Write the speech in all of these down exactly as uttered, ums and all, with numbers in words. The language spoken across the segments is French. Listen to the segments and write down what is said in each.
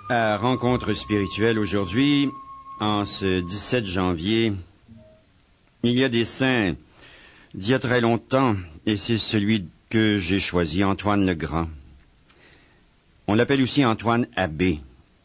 À Rencontre spirituelle aujourd'hui, en ce dix-sept janvier, il y a des saints d'il y a très longtemps, et c'est celui que j'ai choisi, Antoine le Grand. On l'appelle aussi Antoine Abbé.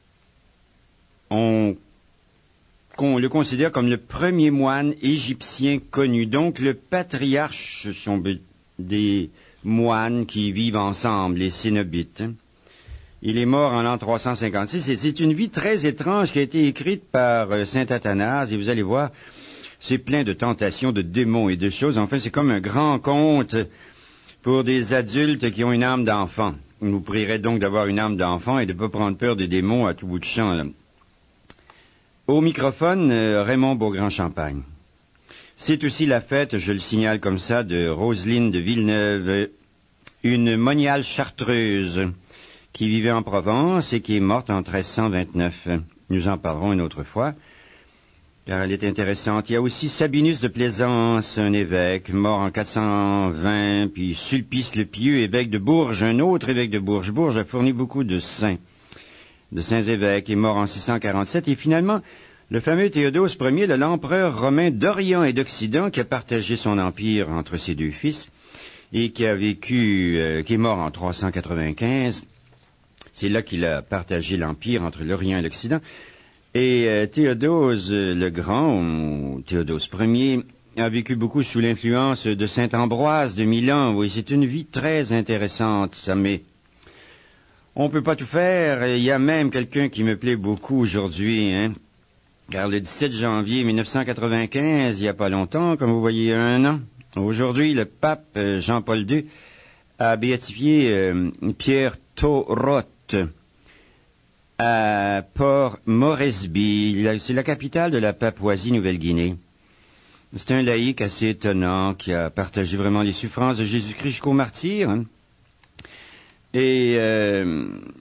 On, on le considère comme le premier moine égyptien connu, donc le patriarche, ce sont des moines qui vivent ensemble, les cénobites. Il est mort en l'an trois cent cinquante-six, et c'est une vie très étrange qui a été écrite par euh, saint Athanase, et vous allez voir, c'est plein de tentations, de démons et de choses. Enfin, c'est comme un grand conte pour des adultes qui ont une âme d'enfant. On vous prierait donc d'avoir une âme d'enfant et de ne pas prendre peur des démons à tout bout de champ, là. Au microphone, euh, Raymond Beaugrand-Champagne. C'est aussi la fête, je le signale comme ça, de Roselyne de Villeneuve, une moniale chartreuse qui vivait en Provence et qui est morte en treize cent vingt-neuf. Nous en parlerons une autre fois, car elle est intéressante. Il y a aussi Sabinus de Plaisance, un évêque, mort en quatre cent vingt, puis Sulpice le Pieux, évêque de Bourges, un autre évêque de Bourges. Bourges a fourni beaucoup de saints, de saints évêques, est mort en six cent quarante-sept, et finalement, le fameux Théodose Ier, l'empereur romain d'Orient et d'Occident, qui a partagé son empire entre ses deux fils, et qui a vécu, euh, qui est mort en trois cent quatre-vingt-quinze. C'est là qu'il a partagé l'empire entre l'Orient et l'Occident. Et euh, Théodose le Grand, ou Théodose Ier, a vécu beaucoup sous l'influence de saint Ambroise de Milan. Oui, c'est une vie très intéressante, ça, mais on peut pas tout faire. Il y a même quelqu'un qui me plaît beaucoup aujourd'hui, hein, car le dix-sept janvier mille neuf cent quatre-vingt-quinze, il y a pas longtemps, comme vous voyez, un an, aujourd'hui, le pape Jean-Paul deux a béatifié euh, Pierre Thoroth à Port Moresby. C'est la capitale de la Papouasie-Nouvelle-Guinée. C'est un laïc assez étonnant qui a partagé vraiment les souffrances de Jésus-Christ jusqu'au martyr. Hein. Et euh,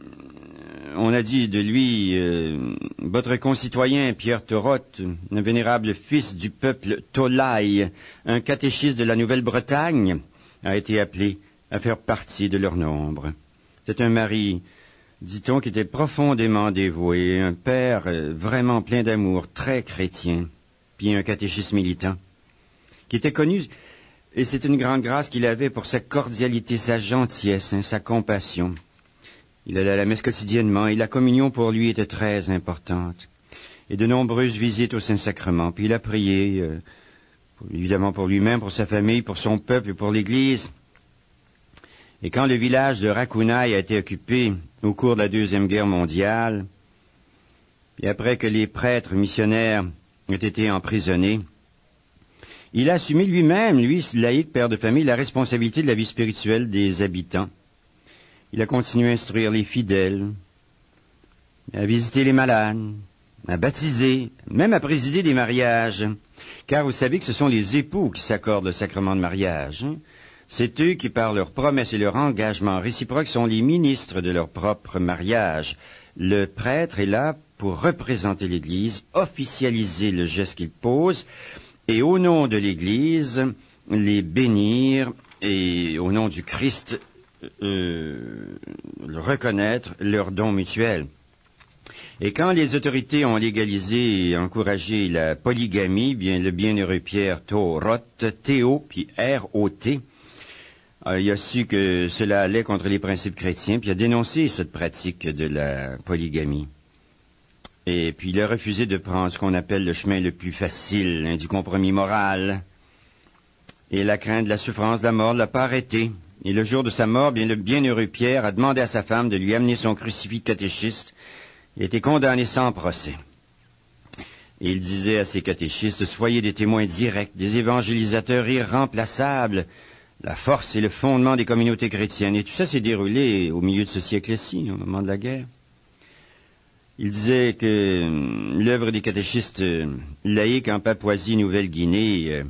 on a dit de lui, euh, votre concitoyen Pierre Thoroth, un vénérable fils du peuple Tolaï, un catéchiste de la Nouvelle-Bretagne, a été appelé à faire partie de leur nombre. C'est un mari, dit-on, qui était profondément dévoué, un père euh, vraiment plein d'amour, très chrétien, puis un catéchiste militant, qui était connu, et c'est une grande grâce qu'il avait pour sa cordialité, sa gentillesse, hein, sa compassion. Il allait à la messe quotidiennement, et la communion pour lui était très importante, et de nombreuses visites au Saint-Sacrement. Puis il a prié, euh, pour, évidemment pour lui-même, pour sa famille, pour son peuple et pour l'Église. Et quand le village de Rakunaï a été occupé au cours de la Deuxième Guerre mondiale, et après que les prêtres missionnaires ont été emprisonnés, il a assumé lui-même, lui, laïc, père de famille, la responsabilité de la vie spirituelle des habitants. Il a continué à instruire les fidèles, à visiter les malades, à baptiser, même à présider des mariages, car vous savez que ce sont les époux qui s'accordent le sacrement de mariage, hein? C'est eux qui, par leurs promesses et leur engagement réciproque, sont les ministres de leur propre mariage. Le prêtre est là pour représenter l'Église, officialiser le geste qu'il pose, et au nom de l'Église, les bénir, et au nom du Christ, euh, reconnaître leurs dons mutuels. Et quand les autorités ont légalisé et encouragé la polygamie, bien le bienheureux Pierre Thoroth, Théo, puis R O T, Euh, il a su que cela allait contre les principes chrétiens, puis il a dénoncé cette pratique de la polygamie. Et puis il a refusé de prendre ce qu'on appelle le chemin le plus facile, hein, du compromis moral. Et la crainte de la souffrance de la mort ne l'a pas arrêté. Et le jour de sa mort, bien le bienheureux Pierre a demandé à sa femme de lui amener son crucifix de catéchiste. Il a été condamné sans procès. Et il disait à ses catéchistes, soyez des témoins directs, des évangélisateurs irremplaçables. La force et le fondement des communautés chrétiennes. Et tout ça s'est déroulé au milieu de ce siècle-ci, au moment de la guerre. Il disait que euh, l'œuvre des catéchistes euh, laïcs en Papouasie-Nouvelle-Guinée euh,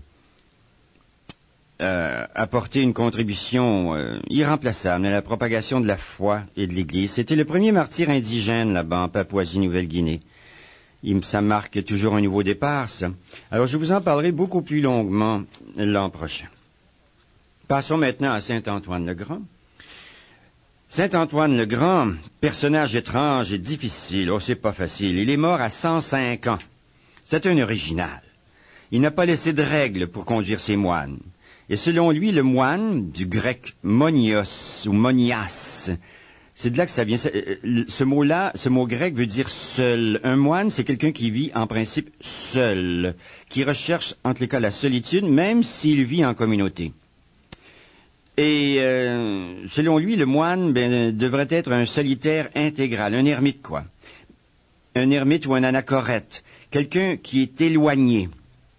a apporté une contribution euh, irremplaçable à la propagation de la foi et de l'Église. C'était le premier martyr indigène là-bas en Papouasie-Nouvelle-Guinée. Il, ça marque toujours un nouveau départ, ça. Alors je vous en parlerai beaucoup plus longuement l'an prochain. Passons maintenant à saint Antoine le Grand. Saint Antoine le Grand, personnage étrange et difficile. Oh, c'est pas facile. Il est mort à cent cinq ans. C'est un original. Il n'a pas laissé de règles pour conduire ses moines. Et selon lui, le moine, du grec monios ou monias, c'est de là que ça vient. Ce mot-là, ce mot grec veut dire seul. Un moine, c'est quelqu'un qui vit en principe seul, qui recherche en tous les cas la solitude, même s'il vit en communauté. Et euh, selon lui, le moine ben, devrait être un solitaire intégral, un ermite quoi. Un ermite ou un anachorète, quelqu'un qui est éloigné.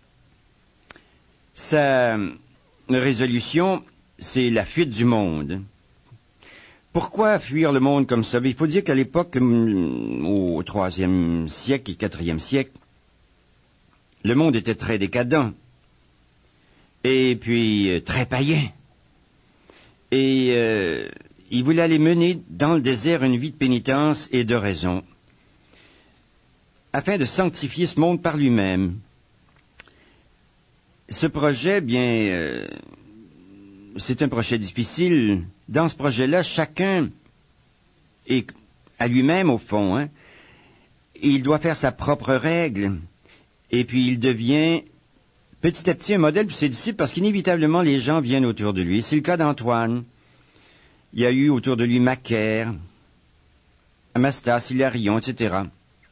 Sa résolution, c'est la fuite du monde. Pourquoi fuir le monde comme ça? Il faut dire qu'à l'époque, au troisième siècle et quatrième siècle, le monde était très décadent. Et puis, très païen. Et euh, il voulait aller mener dans le désert une vie de pénitence et de raison, afin de sanctifier ce monde par lui-même. Ce projet, bien, euh, c'est un projet difficile. Dans ce projet-là, chacun est à lui-même, au fond. Hein. Il doit faire sa propre règle. Et puis, il devient petit à petit un modèle pour ses disciples, parce qu'inévitablement, les gens viennent autour de lui. C'est le cas d'Antoine. Il y a eu autour de lui Macaire, Amastas, Hilarion, et cetera.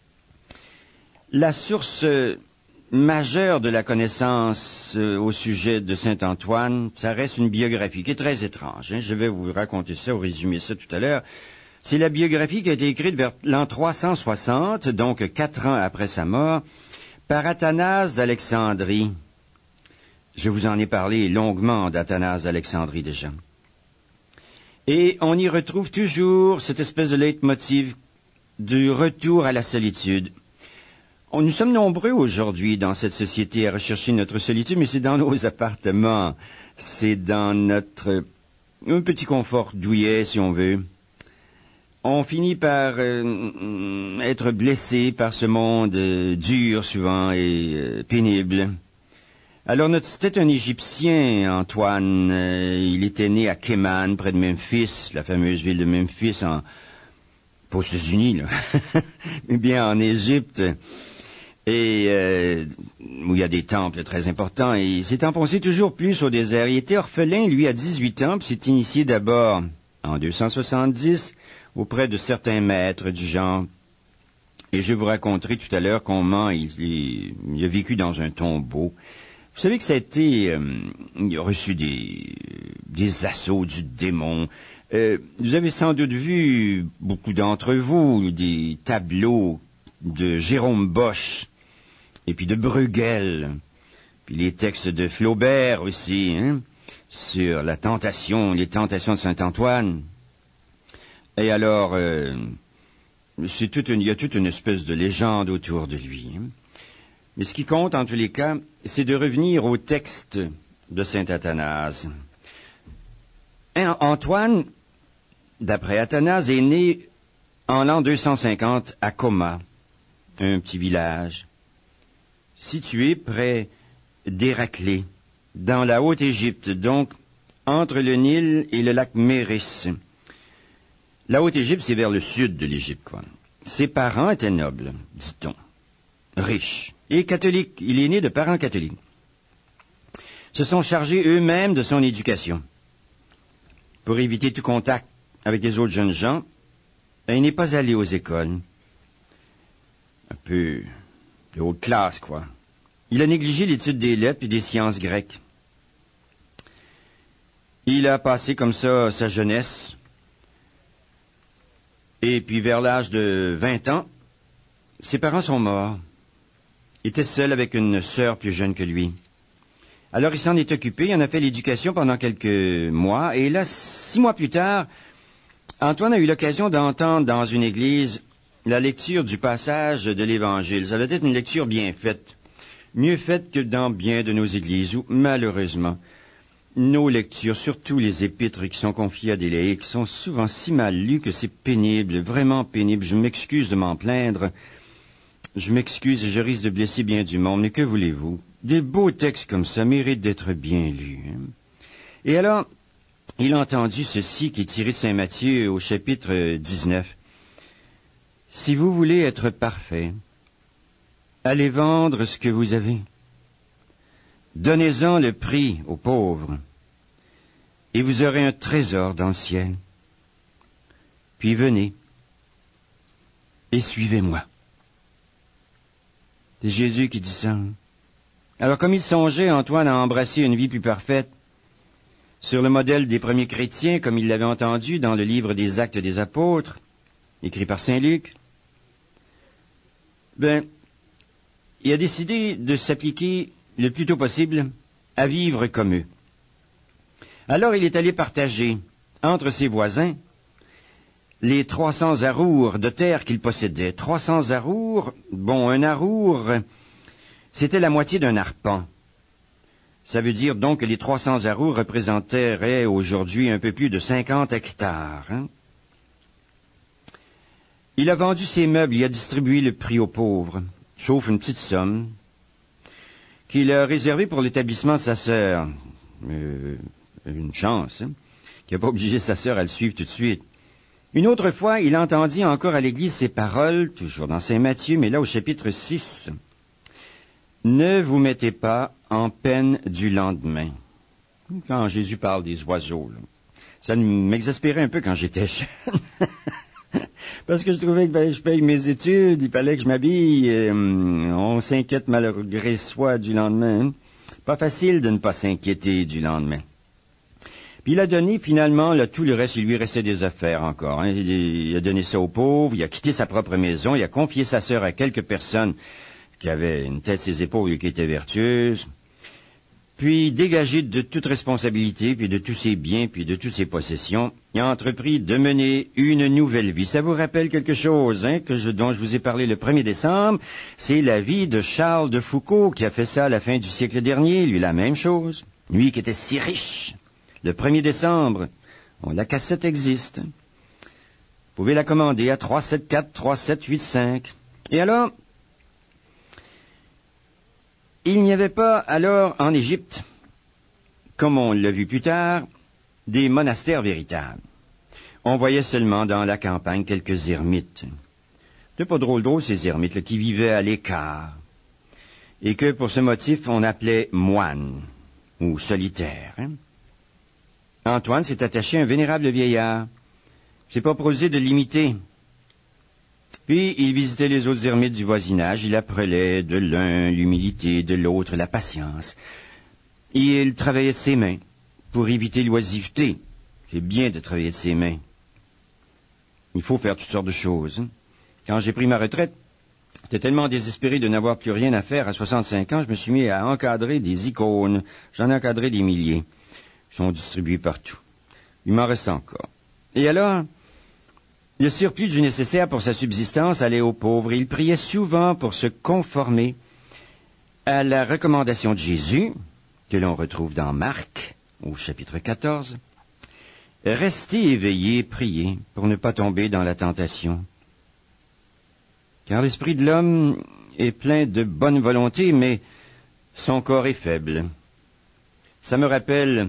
La source majeure de la connaissance euh, au sujet de saint Antoine, ça reste une biographie qui est très étrange. Hein. Je vais vous raconter ça, ou résumer ça tout à l'heure. C'est la biographie qui a été écrite vers l'an trois cent soixante, donc quatre ans après sa mort, par Athanase d'Alexandrie. Je vous en ai parlé longuement d'Athanase d'Alexandrie déjà. Et on y retrouve toujours cette espèce de leitmotiv du retour à la solitude. Nous sommes nombreux aujourd'hui dans cette société à rechercher notre solitude, mais c'est dans nos appartements, c'est dans notre un petit confort douillet, si on veut. On finit par euh, être blessé par ce monde euh, dur souvent et euh, pénible. Alors, notre, c'était un Égyptien, Antoine. Euh, il était né à Kéman, près de Memphis, la fameuse ville de Memphis, en, pas aux États-Unis, là, mais bien en Égypte. Et euh, où il y a des temples très importants, et il s'est enfoncé toujours plus au désert. Il était orphelin, lui, à dix-huit ans, puis s'est initié d'abord, en deux cent soixante-dix, auprès de certains maîtres du genre. Et je vous raconterai tout à l'heure comment il, il, il a vécu dans un tombeau. Vous savez que ça a été... Euh, il a reçu des, des assauts du démon. Euh, vous avez sans doute vu, beaucoup d'entre vous, des tableaux de Jérôme Bosch, et puis de Bruegel, puis les textes de Flaubert aussi, hein, sur la tentation, les tentations de saint Antoine. Et alors, euh, c'est toute une, il y a toute une espèce de légende autour de lui. Hein. Mais ce qui compte, en tous les cas, c'est de revenir au texte de saint Athanase. Hein, Antoine, d'après Athanase, est né en l'an deux cent cinquante à Coma, un petit village situé près d'Héraclée, dans la Haute-Égypte, donc entre le Nil et le lac Méris. La Haute-Égypte, c'est vers le sud de l'Égypte, quoi. Ses parents étaient nobles, dit-on, riches et catholiques. Il est né de parents catholiques. Se sont chargés eux-mêmes de son éducation. Pour éviter tout contact avec les autres jeunes gens, il n'est pas allé aux écoles. Un peu de haute classe, quoi. Il a négligé l'étude des lettres et des sciences grecques. Il a passé comme ça sa jeunesse. Et puis vers l'âge de vingt ans, ses parents sont morts. Il était seul avec une sœur plus jeune que lui. Alors il s'en est occupé, il en a fait l'éducation pendant quelques mois. Et là, six mois plus tard, Antoine a eu l'occasion d'entendre dans une église la lecture du passage de l'Évangile. Ça doit être une lecture bien faite. Mieux faite que dans bien de nos églises où, malheureusement, nos lectures, surtout les épîtres qui sont confiées à des laïcs, sont souvent si mal lues que c'est pénible, vraiment pénible. Je m'excuse de m'en plaindre. Je m'excuse et je risque de blesser bien du monde. Mais que voulez-vous? Des beaux textes comme ça méritent d'être bien lus. Hein? Et alors, il a entendu ceci qui est tiré de saint Matthieu au chapitre dix-neuf. « Si vous voulez être parfait, allez vendre ce que vous avez. Donnez-en le prix aux pauvres, et vous aurez un trésor dans le ciel. Puis venez et suivez-moi. » C'est Jésus qui dit ça. Alors, comme il songeait, Antoine, à embrasser une vie plus parfaite, sur le modèle des premiers chrétiens, comme il l'avait entendu dans le livre des Actes des Apôtres, écrit par saint Luc, ben, il a décidé de s'appliquer le plus tôt possible à vivre comme eux. Alors, il est allé partager entre ses voisins les trois cents arours de terre qu'il possédait. trois cents arours, bon, un arour, c'était la moitié d'un arpent. Ça veut dire donc que les trois cents arours représenteraient aujourd'hui un peu plus de cinquante hectares. Hein? Il a vendu ses meubles, il a distribué le prix aux pauvres, sauf une petite somme, qu'il a réservée pour l'établissement de sa sœur. Euh, une chance, hein? Qu'il n'a pas obligé sa sœur à le suivre tout de suite. Une autre fois, il entendit encore à l'église ces paroles, toujours dans saint Matthieu, mais là au chapitre six. « Ne vous mettez pas en peine du lendemain. » Quand Jésus parle des oiseaux, là, ça m'exaspérait un peu quand j'étais jeune. Parce que je trouvais que ben, je paye mes études, il fallait que je m'habille, euh, on s'inquiète malgré soi du lendemain. Hein? Pas facile de ne pas s'inquiéter du lendemain. Puis il a donné, finalement, là, tout le reste, il lui restait des affaires encore. Hein. Il, il a donné ça aux pauvres, il a quitté sa propre maison, il a confié sa sœur à quelques personnes qui avaient une tête sur ses épaules et qui étaient vertueuses. Puis, dégagé de toute responsabilité, puis de tous ses biens, puis de toutes ses possessions, il a entrepris de mener une nouvelle vie. Ça vous rappelle quelque chose, hein, que je, dont je vous ai parlé le premier décembre? C'est la vie de Charles de Foucault, qui a fait ça à la fin du siècle dernier, lui la même chose. Lui qui était si riche. Le premier décembre, bon, la cassette existe. Vous pouvez la commander à trois sept quatre trois sept huit cinq. Et alors, il n'y avait pas alors en Égypte, comme on l'a vu plus tard, des monastères véritables. On voyait seulement dans la campagne quelques ermites. C'était pas drôle drôle ces ermites là, qui vivaient à l'écart, et que pour ce motif on appelait moines ou solitaires. Hein? Antoine s'est attaché à un vénérable vieillard. C'est pas proposé de l'imiter. Puis, il visitait les autres ermites du voisinage. Il apprenait de l'un l'humilité, de l'autre la patience. Et il travaillait de ses mains pour éviter l'oisiveté. C'est bien de travailler de ses mains. Il faut faire toutes sortes de choses. Quand j'ai pris ma retraite, j'étais tellement désespéré de n'avoir plus rien à faire à soixante-cinq ans, je me suis mis à encadrer des icônes. J'en ai encadré des milliers. Ils sont distribués partout. Il m'en reste encore. Et alors, le surplus du nécessaire pour sa subsistance allait aux pauvres. Il priait souvent pour se conformer à la recommandation de Jésus, que l'on retrouve dans Marc, au chapitre quatorze. Restez éveillés, priez, pour ne pas tomber dans la tentation. Car l'esprit de l'homme est plein de bonne volonté, mais son corps est faible. Ça me rappelle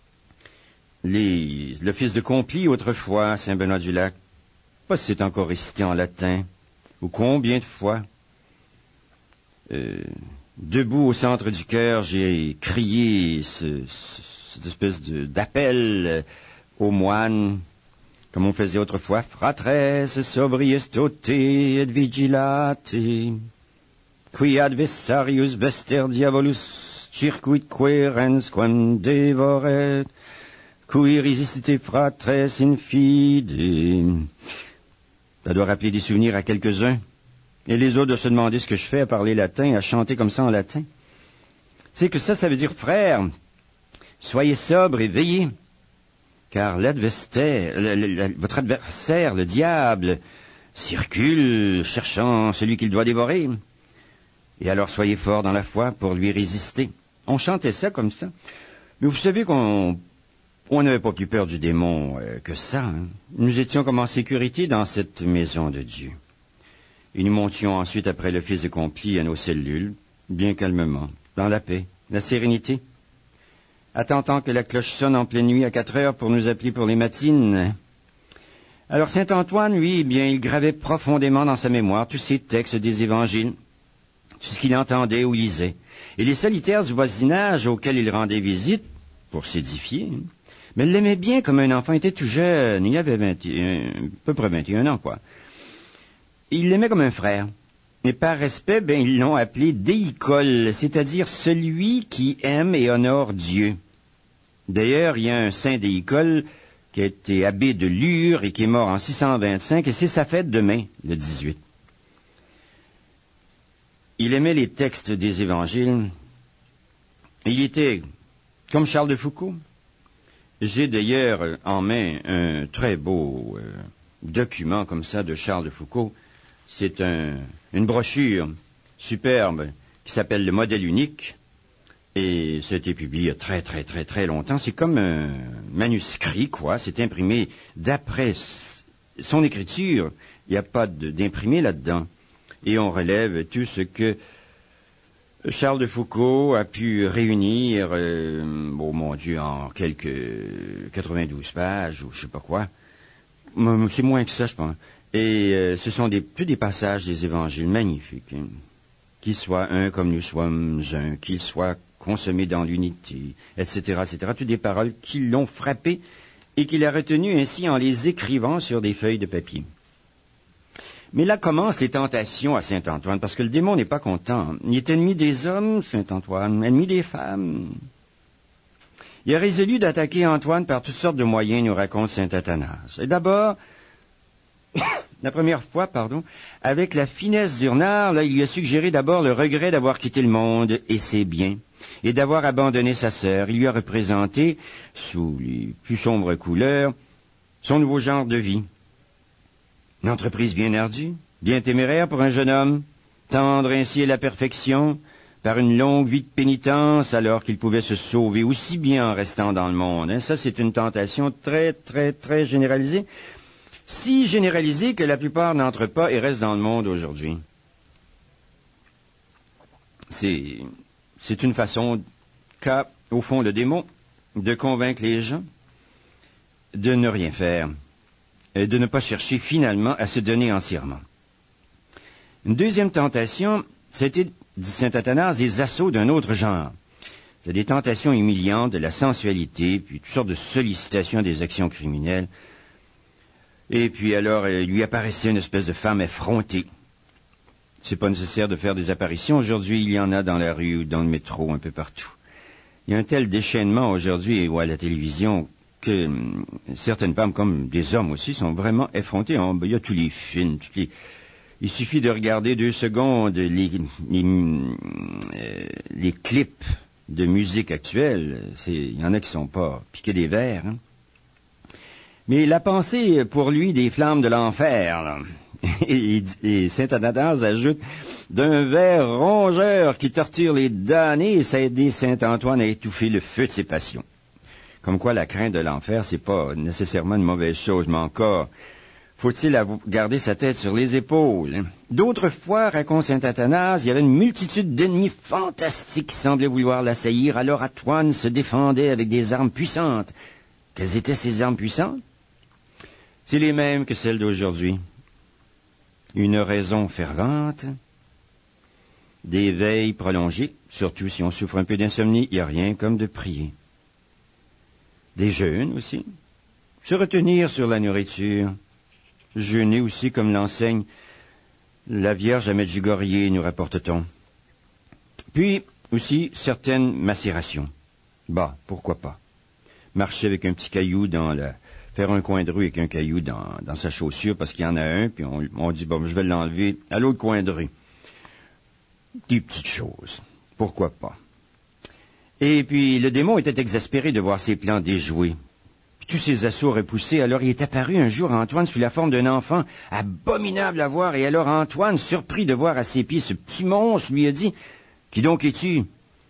les, l'office de Complis autrefois, à Saint-Benoît-du-Lac. Pas si c'est encore récité en latin, ou combien de fois. Euh, debout au centre du chœur, j'ai crié ce, ce, cette espèce de, d'appel aux moines, comme on faisait autrefois, fratres sobriest et vigilate, qui adversarius vester diabolus circuit querens quam devoret, qui resistite fratres in fide. Ça doit rappeler des souvenirs à quelques-uns. Et les autres doivent se demander ce que je fais à parler latin, à chanter comme ça en latin. C'est que ça, ça veut dire, frère, soyez sobres et veillez. Car l'adversaire, le, le, le, votre adversaire, le diable, circule cherchant celui qu'il doit dévorer. Et alors soyez forts dans la foi pour lui résister. On chantait ça comme ça. Mais vous savez qu'on on n'avait pas plus peur du démon euh, que ça. Hein. Nous étions comme en sécurité dans cette maison de Dieu. Et nous montions ensuite après l'office de Complis à nos cellules, bien calmement, dans la paix, la sérénité. attendant que la cloche sonne en pleine nuit à quatre heures pour nous appeler pour les matines. Alors saint Antoine, lui, eh bien, il gravait profondément dans sa mémoire tous ces textes des évangiles, tout ce qu'il entendait ou lisait. Et les solitaires du voisinage auxquels il rendait visite, pour s'édifier, mais il l'aimait bien comme un enfant. Il était tout jeune, il avait vingt et un, à peu près vingt et un ans, quoi. Il l'aimait comme un frère. Et par respect, ben, ils l'ont appelé déicole, c'est-à-dire celui qui aime et honore Dieu. D'ailleurs, il y a un saint déicole qui a été abbé de Lure et qui est mort en six cent vingt-cinq, et c'est sa fête demain, le dix-huit. Il aimait les textes des évangiles. Il était comme Charles de Foucault. J'ai d'ailleurs en main un très beau euh, document comme ça de Charles de Foucault. C'est un, une brochure superbe qui s'appelle Le Modèle unique. Et ça a été publié il y a très, très, très, très longtemps. C'est comme un manuscrit, quoi. C'est imprimé d'après son écriture. Il n'y a pas de, d'imprimé là-dedans. Et on relève tout ce que Charles de Foucault a pu réunir, euh, oh mon Dieu, en quelques quatre-vingt-douze pages, ou je sais pas quoi. C'est moins que ça, je pense. Et euh, ce sont des, tous des passages des évangiles magnifiques. Hein. Qu'il soit un comme nous sommes un, qu'il soit consommé dans l'unité, et cetera, et cetera. Toutes des paroles qui l'ont frappé et qu'il a retenues ainsi en les écrivant sur des feuilles de papier. Mais là commencent les tentations à saint Antoine, parce que le démon n'est pas content. Il est ennemi des hommes, saint Antoine, ennemi des femmes. Il a résolu d'attaquer Antoine par toutes sortes de moyens, nous raconte saint Athanase. Et d'abord, la première fois, pardon, avec la finesse du renard, là, il lui a suggéré d'abord le regret d'avoir quitté le monde et ses biens, et d'avoir abandonné sa sœur. Il lui a représenté, sous les plus sombres couleurs, son nouveau genre de vie. Une entreprise bien ardue, bien téméraire pour un jeune homme, tendre ainsi à la perfection, par une longue vie de pénitence, alors qu'il pouvait se sauver aussi bien en restant dans le monde. Hein. Ça, c'est une tentation très, très, très généralisée. Si généralisée que la plupart n'entrent pas et restent dans le monde aujourd'hui. C'est, c'est une façon qu'a, au fond, le démon de convaincre les gens de ne rien faire, de ne pas chercher finalement à se donner entièrement. Une deuxième tentation, c'était, dit saint Athanase, des assauts d'un autre genre. C'est des tentations humiliantes de la sensualité, puis toutes sortes de sollicitations des actions criminelles. Et puis alors, il lui apparaissait une espèce de femme effrontée. C'est pas nécessaire de faire des apparitions. Aujourd'hui, il y en a dans la rue ou dans le métro, un peu partout. Il y a un tel déchaînement aujourd'hui ou à la télévision que hum, certaines femmes, comme des hommes aussi, sont vraiment effrontées. On, il y a tous les films, tous les... Il suffit de regarder deux secondes les, les, euh, les clips de musique actuelle. C'est, il y en a qui sont pas piqués des verres. Hein. Mais la pensée pour lui des flammes de l'enfer, là. et, et saint Athanase ajoute d'un ver rongeur qui torture les damnés, et ça a aidé saint Antoine à étouffer le feu de ses passions. Comme quoi la crainte de l'enfer, c'est pas nécessairement une mauvaise chose, mais encore faut-il garder sa tête sur les épaules. D'autres fois, raconte saint Athanase, il y avait une multitude d'ennemis fantastiques qui semblaient vouloir l'assaillir, alors Antoine se défendait avec des armes puissantes. Quelles étaient ces armes puissantes? C'est les mêmes que celles d'aujourd'hui. Une raison fervente, des veilles prolongées, surtout si on souffre un peu d'insomnie, il n'y a rien comme de prier. Des jeûnes aussi, se retenir sur la nourriture, jeûner aussi comme l'enseigne la Vierge à Medjugorje, nous rapporte-t-on. Puis aussi certaines macérations. Bah, pourquoi pas. Marcher avec un petit caillou dans la... faire un coin de rue avec un caillou dans, dans sa chaussure parce qu'il y en a un, puis on, on dit, bon, je vais l'enlever à l'autre coin de rue. Des petites choses. Pourquoi pas. Et puis, le démon était exaspéré de voir ses plans déjoués. Puis, tous ses assauts repoussés, alors il est apparu un jour à Antoine sous la forme d'un enfant, abominable à voir, et alors Antoine, surpris de voir à ses pieds ce petit monstre, lui a dit, « Qui donc es-tu? »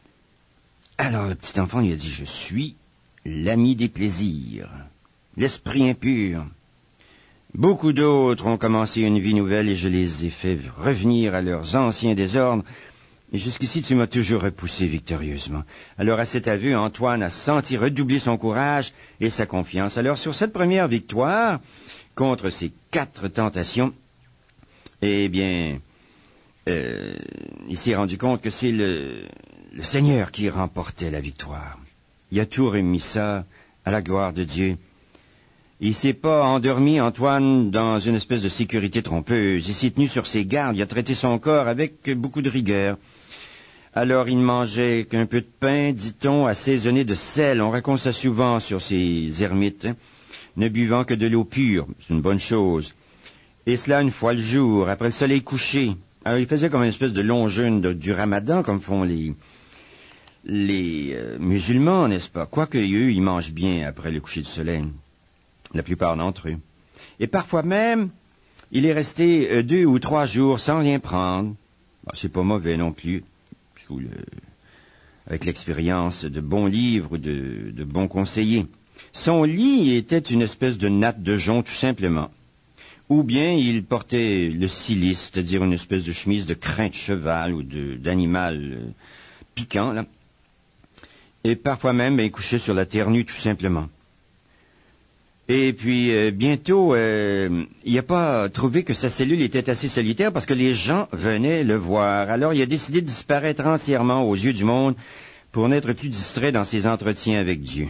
Alors le petit enfant lui a dit, « Je suis l'ami des plaisirs. » L'esprit impur. Beaucoup d'autres ont commencé une vie nouvelle et je les ai fait revenir à leurs anciens désordres Et jusqu'ici, tu m'as toujours repoussé victorieusement. » Alors, à cet aveu, Antoine a senti redoubler son courage et sa confiance. Alors, sur cette première victoire, contre ces quatre tentations, eh bien, euh, il s'est rendu compte que c'est le, le Seigneur qui remportait la victoire. Il a tout remis ça à la gloire de Dieu. Il s'est pas endormi, Antoine, dans une espèce de sécurité trompeuse. Il s'est tenu sur ses gardes, il a traité son corps avec beaucoup de rigueur. Alors il ne mangeait qu'un peu de pain, dit-on, assaisonné de sel. On raconte ça souvent sur ces ermites, hein, ne buvant que de l'eau pure, c'est une bonne chose. Et cela une fois le jour, après le soleil couché. Alors il faisait comme une espèce de long jeûne de, du ramadan, comme font les, les euh, musulmans, n'est-ce pas? Quoique eux, ils mangent bien après le coucher du soleil. La plupart d'entre eux. Et parfois même, il est resté euh, deux ou trois jours sans rien prendre. Bon, c'est pas mauvais non plus, sous le, avec l'expérience de bons livres ou de, de bons conseillers. Son lit était une espèce de natte de jonc, tout simplement. Ou bien il portait le cilice, c'est-à-dire une espèce de chemise de crin de cheval ou de, d'animal euh, piquant, là. Et parfois même, ben, il couchait sur la terre nue, tout simplement. Et puis, euh, bientôt, euh, il n'a pas trouvé que sa cellule était assez solitaire parce que les gens venaient le voir. Alors, il a décidé de disparaître entièrement aux yeux du monde pour n'être plus distrait dans ses entretiens avec Dieu.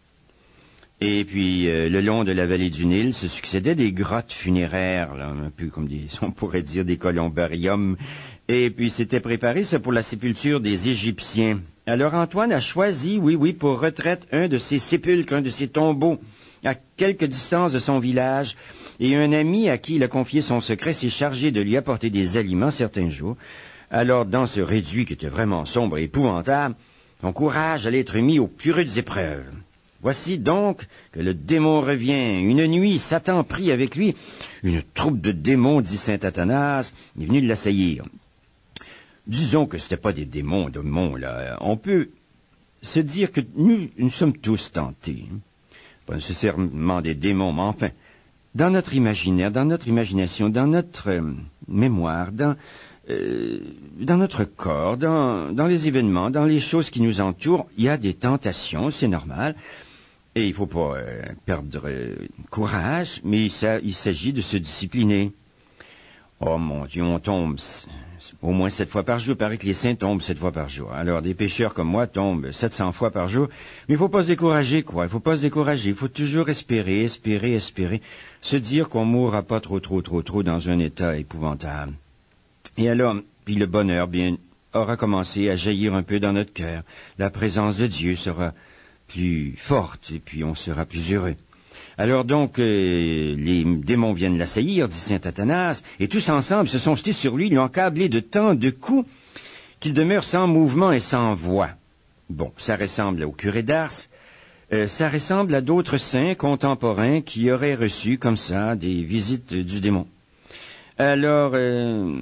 Et puis, euh, le long de la vallée du Nil se succédaient des grottes funéraires, là, un peu comme des, on pourrait dire des columbariums. Et puis, c'était préparé, ça, pour la sépulture des Égyptiens. Alors, Antoine a choisi, oui, oui, pour retraite, un de ces sépulcres, un de ces tombeaux, à quelque distance de son village, et un ami à qui il a confié son secret s'est chargé de lui apporter des aliments certains jours. Alors, dans ce réduit qui était vraiment sombre et épouvantable, son courage allait être mis aux plus rudes épreuves. Voici donc que le démon revient. Une nuit, Satan prit avec lui une troupe de démons, dit saint Athanas, il est venu l'assaillir. Disons que c'était pas des démons, démons, là. On peut se dire que nous, nous sommes tous tentés. Pas nécessairement des démons, mais enfin, dans notre imaginaire, dans notre imagination, dans notre euh, mémoire, dans, euh, dans notre corps, dans, dans les événements, dans les choses qui nous entourent, il y a des tentations, c'est normal, et il ne faut pas euh, perdre euh, courage, mais ça, il s'agit de se discipliner. Oh mon Dieu, on tombe au moins sept fois par jour. Il paraît que les saints tombent sept fois par jour. Alors, des pécheurs comme moi tombent sept cents fois par jour. Mais il faut pas se décourager, quoi. Il faut pas se décourager. Il faut toujours espérer, espérer, espérer. Se dire qu'on mourra pas trop, trop, trop, trop dans un état épouvantable. Et alors, puis le bonheur, bien, aura commencé à jaillir un peu dans notre cœur. La présence de Dieu sera plus forte et puis on sera plus heureux. Alors donc, euh, les démons viennent l'assaillir, dit saint Athanas, et tous ensemble se sont jetés sur lui, lui ont câblé de tant de coups qu'il demeure sans mouvement et sans voix. Bon, ça ressemble au curé d'Ars, euh, ça ressemble à d'autres saints contemporains qui auraient reçu comme ça des visites du démon. Alors, euh,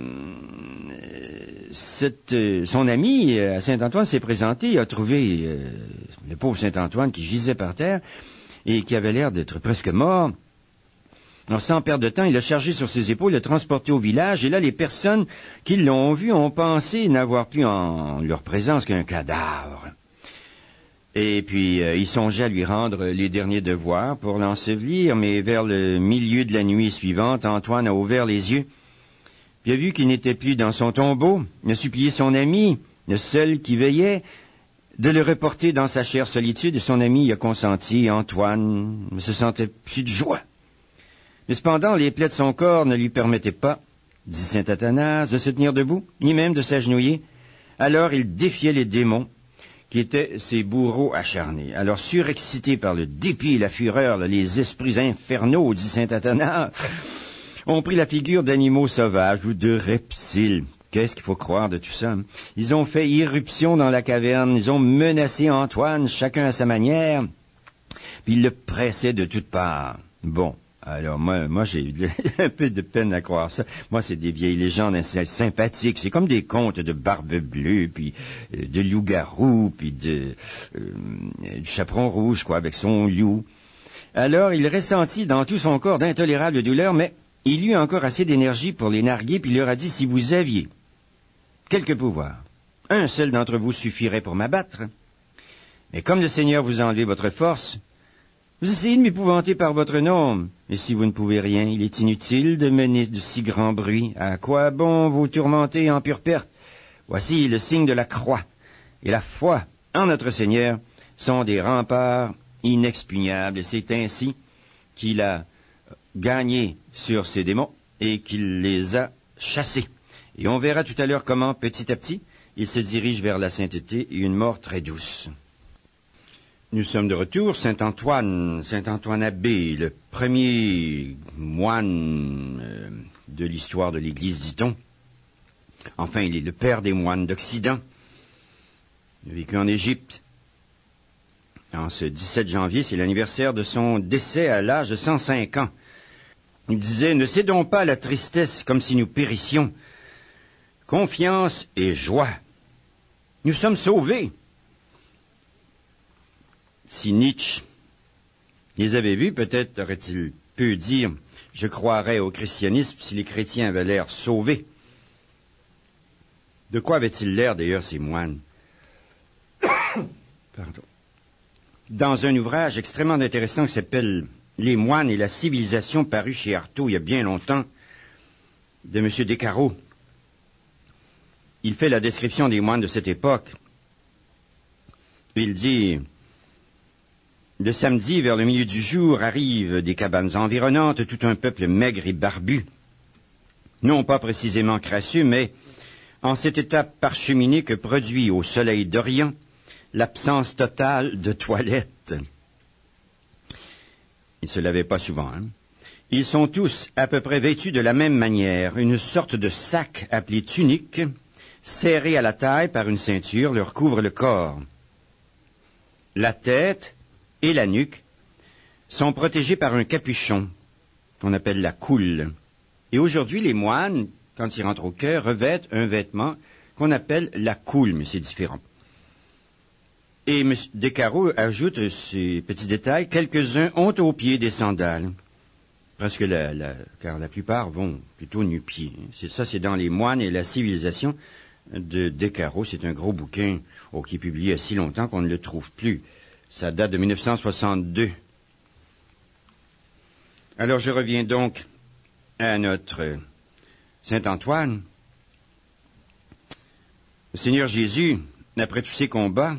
cette, euh, son ami à Saint-Antoine s'est présenté, il a trouvé euh, le pauvre Saint-Antoine qui gisait par terre, et qui avait l'air d'être presque mort. Alors, sans perdre de temps, il l'a chargé sur ses épaules, l'a transporté au village, et là, les personnes qui l'ont vu ont pensé n'avoir plus en leur présence qu'un cadavre. Et puis, euh, ils songeaient à lui rendre les derniers devoirs pour l'ensevelir, mais vers le milieu de la nuit suivante, Antoine a ouvert les yeux, puis a vu qu'il n'était plus dans son tombeau. Il a supplié son ami, le seul qui veillait, de le reporter dans sa chère solitude, et son ami y a consenti. Antoine ne se sentait plus de joie. Mais cependant, les plaies de son corps ne lui permettaient pas, dit saint Athanas, de se tenir debout, ni même de s'agenouiller. Alors il défiait les démons, qui étaient ses bourreaux acharnés. Alors, surexcités par le dépit et la fureur, les esprits infernaux, dit saint Athanas, ont pris la figure d'animaux sauvages ou de reptiles. Qu'est-ce qu'il faut croire de tout ça? Ils ont fait irruption dans la caverne, ils ont menacé Antoine, chacun à sa manière, puis ils le pressaient de toutes parts. Bon, alors moi, moi j'ai un peu de peine à croire ça. Moi, c'est des vieilles légendes sympathiques, c'est comme des contes de Barbe Bleue, puis euh, de loup-garou, puis de euh, du chaperon rouge, quoi, avec son loup. Alors, il ressentit dans tout son corps d'intolérables douleurs, mais il eut encore assez d'énergie pour les narguer, puis il leur a dit, si vous aviez quelque pouvoir, un seul d'entre vous suffirait pour m'abattre. Mais comme le Seigneur vous a enlevé votre force, vous essayez de m'épouvanter par votre nom. Et si vous ne pouvez rien, il est inutile de mener de si grands bruits. À quoi bon vous tourmenter en pure perte? Voici le signe de la croix. Et la foi en notre Seigneur sont des remparts inexpugnables. Et c'est ainsi qu'il a gagné sur ces démons et qu'il les a chassés. Et on verra tout à l'heure comment, petit à petit, il se dirige vers la sainteté et une mort très douce. Nous sommes de retour, Saint-Antoine, Saint-Antoine Abbé, le premier moine euh, de l'histoire de l'Église, dit-on. Enfin, il est le père des moines d'Occident. Il a vécu en Égypte. En ce dix-sept janvier, c'est l'anniversaire de son décès à l'âge de cent cinq ans. Il disait « Ne cédons pas à la tristesse comme si nous périssions. Confiance et joie. Nous sommes sauvés. » Si Nietzsche les avait vus, peut-être aurait-il pu dire « Je croirais au christianisme si les chrétiens avaient l'air sauvés. » De quoi avaient-ils l'air d'ailleurs ces moines? Pardon. Dans un ouvrage extrêmement intéressant qui s'appelle « Les moines et la civilisation » paru chez Artaud il y a bien longtemps, de M. Descarreaux, il fait la description des moines de cette époque. Il dit... Le samedi, vers le milieu du jour, arrivent des cabanes environnantes tout un peuple maigre et barbu. Non pas précisément crasseux, mais en cette étape parcheminée que produit au soleil d'Orient l'absence totale de toilette. Ils ne se lavaient pas souvent, hein. Ils sont tous à peu près vêtus de la même manière, une sorte de sac appelé tunique, serré à la taille par une ceinture, leur couvre le corps. La tête et la nuque sont protégés par un capuchon qu'on appelle la coule. Et aujourd'hui, les moines, quand ils rentrent au chœur, revêtent un vêtement qu'on appelle la coule, mais c'est différent. Et M. Descarreaux ajoute ces petits détails. Quelques-uns ont aux pieds des sandales, presque la, la, car la plupart vont plutôt nu-pieds. C'est ça, c'est dans Les moines et la civilisation de Descarreaux. C'est un gros bouquin oh, qui est publié il y a si longtemps qu'on ne le trouve plus. Ça date de mille neuf cent soixante-deux. Alors je reviens donc à notre Saint-Antoine. Le Seigneur Jésus, après tous ses combats,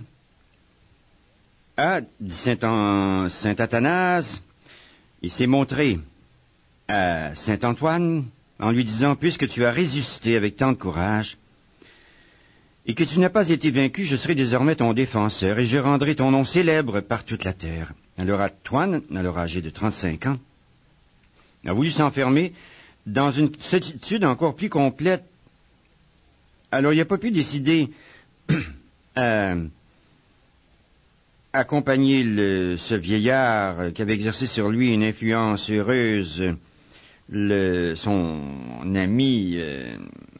a, dit Saint, Saint Athanase, il s'est montré à Saint-Antoine en lui disant « Puisque tu as résisté avec tant de courage, et que tu n'as pas été vaincu, je serai désormais ton défenseur, et je rendrai ton nom célèbre par toute la terre. » Alors Antoine, alors âgé de trente-cinq ans, a voulu s'enfermer dans une solitude encore plus complète. Alors il n'a pas pu décider à accompagner le, ce vieillard qui avait exercé sur lui une influence heureuse, le, son ami... Euh,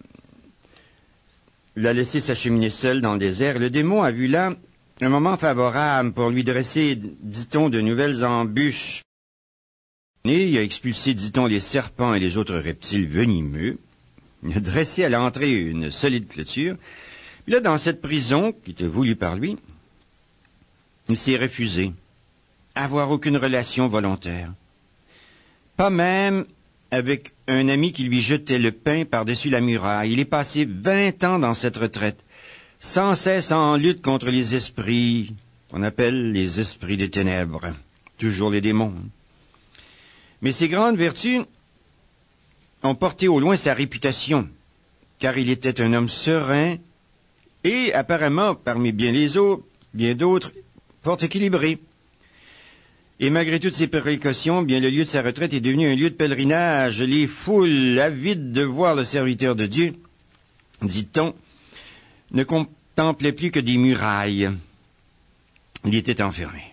l'a laissé s'acheminer seul dans le désert. Le démon a vu là un moment favorable pour lui dresser, dit-on, de nouvelles embûches. Et il a expulsé, dit-on, les serpents et les autres reptiles venimeux. Il a dressé à l'entrée une solide clôture. Puis là, dans cette prison, qui était voulue par lui, il s'est refusé à avoir aucune relation volontaire. Pas même avec un ami qui lui jetait le pain par-dessus la muraille. Il est passé vingt ans dans cette retraite, sans cesse en lutte contre les esprits qu'on appelle les esprits des ténèbres, toujours les démons. Mais ses grandes vertus ont porté au loin sa réputation, car il était un homme serein et apparemment, parmi bien les autres, bien d'autres, fort équilibré. Et malgré toutes ces précautions, bien le lieu de sa retraite est devenu un lieu de pèlerinage. Les foules, avides de voir le serviteur de Dieu, dit-on, ne contemplaient plus que des murailles. Il était enfermé.